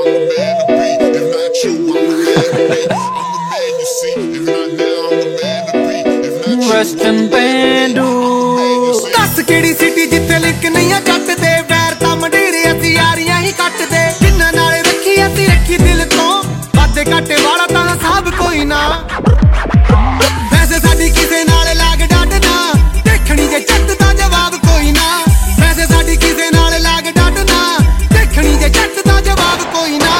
the man to be. If not you, I'm the man to be. I'm the man you see. If not now, I'm the man to be. If not you, Western Pendu दस केड़ी city जिथे link नहीं है जट दे वैर तां मंडेरे असीं यारियां ही cut दे जिन्हां नाल रखी असीं रखी दिल तो वादे घाटे वाला तां हिसाब कोई ना वैसे साडी किसे नाल लाग डाटना देखणी जे जट दा जवाब कोई ना वैसे साडी किसे नाल लाग डाटना देखणी जे जट दा जवाब कोई ना